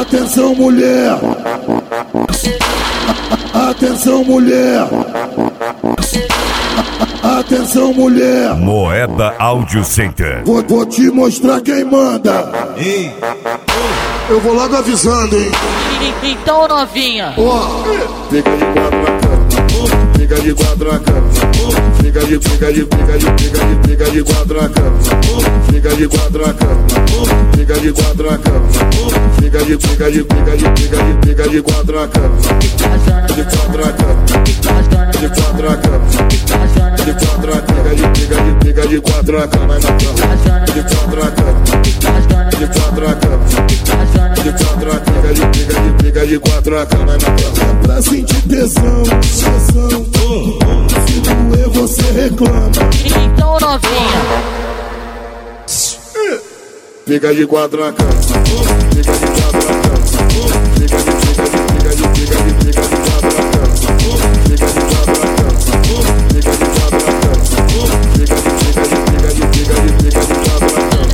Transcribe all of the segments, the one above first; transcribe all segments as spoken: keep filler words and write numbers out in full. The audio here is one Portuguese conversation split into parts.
Atenção, mulher. Atenção, mulher. Atenção, mulher. Moeda Audio Center. Vou, vou te mostrar quem manda. Ei. Eu vou logo avisando, hein. Então, novinha. Ó, fica de quatro na cama. Fica de quatro na cama. Fica de, fica de, fica de, fica de, fica de quatro na cama. Fica de quatro na cama. Fica de quatro na cama. Fica de, fica de, fica de, fica de, fica de quatro na cama. De quatro na cama. De quatro na cama. De quatro na cama. Fica de, fica de, fica de quatro na cama. De quatro na cama. De quatro na cama. De quatro na cama. Fica de, fica de, fica de quatro na cama. É pra sentir tesão, tesão. Se doer você reclama. Então, novinha. Fica de quatro na cama. Fica de quatro na cama. Fica de, fica de, fica de, fica de, fica de quatro na cama. Fica de quatro na cama. Fica de quatro na cama. Fica de, fica de, fica de, fica de, fica de quatro na cama.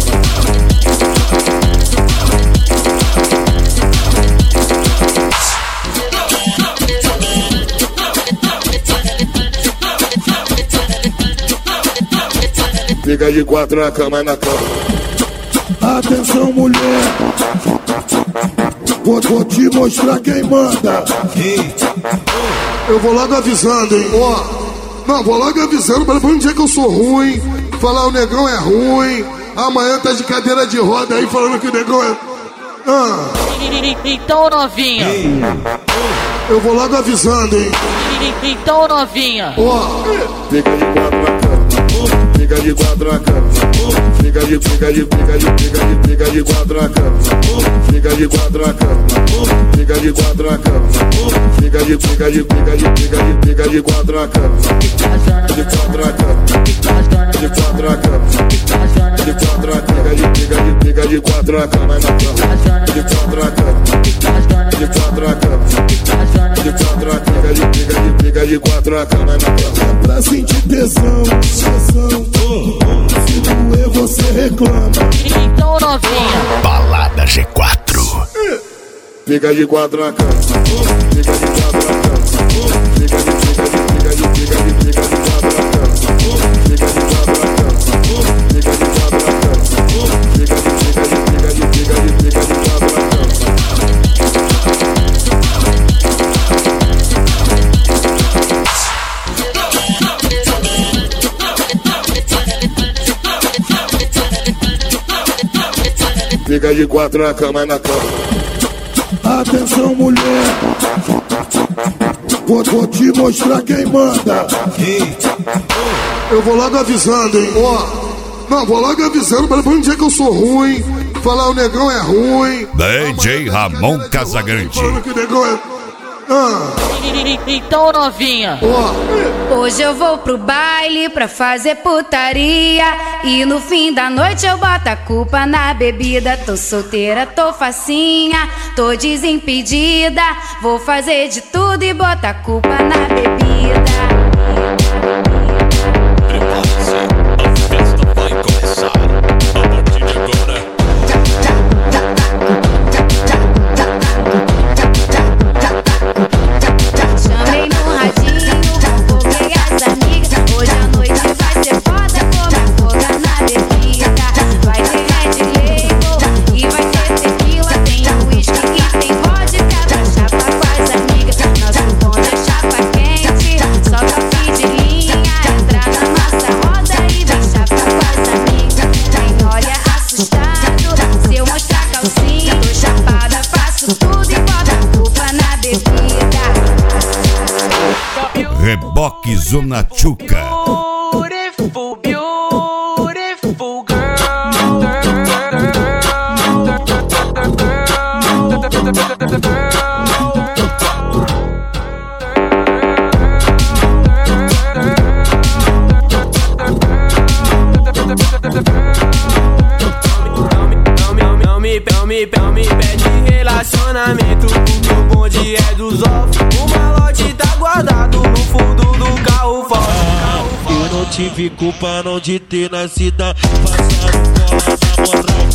Fica de quatro na cama, na cama. Atenção, mulher. Vou, vou te mostrar quem manda. Ei. Eu vou logo avisando, hein. Ó, não, vou logo avisando pra não dizer que eu sou ruim. Falar o negão é ruim. Amanhã tá de cadeira de roda aí falando que o negão é... Ah. Então, novinha. Ei. Eu vou logo avisando, hein. Então, novinha. Ó, fica de quatro na cama. Fica de quatro na cama. Fica de, fica de, fica de, fica de, fica de quatro na cama. Fica de quatro na cama. Fica de quatro na cama. Fica de, fica de, fica de, fica de, fica de quatro na cama. De quatro na cama. De quatro na cama. De quatro na cama. Fica de, fica de, fica de quatro na cama. De quatro na cama. De quatro na cama. De quatro na cama. Fica de, fica de, fica de quatro na cama. É pra sentir tesão, tesão. Se doer você reclama. Então, novinha. Balada G quatro. Fica de quatro na cama. Fica de quatro na cama. Fica de, fica de, fica de, fica de, fica de quatro na cama. Fica de quatro na cama. Fica de quatro na cama. Fica de, fica de, fica de, fica de, fica de quatro na cama. Fica de quatro na cama, na cama. Atenção, mulher. Vou, vou te mostrar quem manda. Ei. Eu vou logo avisando, hein. Ó, não, vou logo avisando pra não dizer que eu sou ruim. Falar o negão é ruim. D J Ramon Casagrande. Falando que o negão é... Ah. Então, novinha. Ó. Hoje eu vou pro baile pra fazer putaria. E no fim da noite eu boto a culpa na bebida. Tô solteira, tô facinha, tô desimpedida. Vou fazer de tudo e botar a culpa na bebida. Prepare-se, a festa vai começar. A partir de agora. Chamei no radinho, vou pegar as amigas. Hoje a noite vai ser foda, vou me afogar na bebida. Vai ter Red Label e vai ter tequila. Tem uísque e tem vodka pra chapa com as amigas. Nosso bonde é chapa quente, só toque de linha. Entra na nossa roda e vem chapa com as amigas. Quem olha assustado, se eu mostrar calcinha, tô chapada, faço tudo e boto a culpa na bebida. Reboque Zona Chuca. Beautiful, beautiful girl. Não me, não me, não me pede relacionamento, porque o bonde é dos ovos. O malote tá guardado no fundo do carro forte. Ah, eu não tive culpa não de ter nascido. Passaram cola na moral.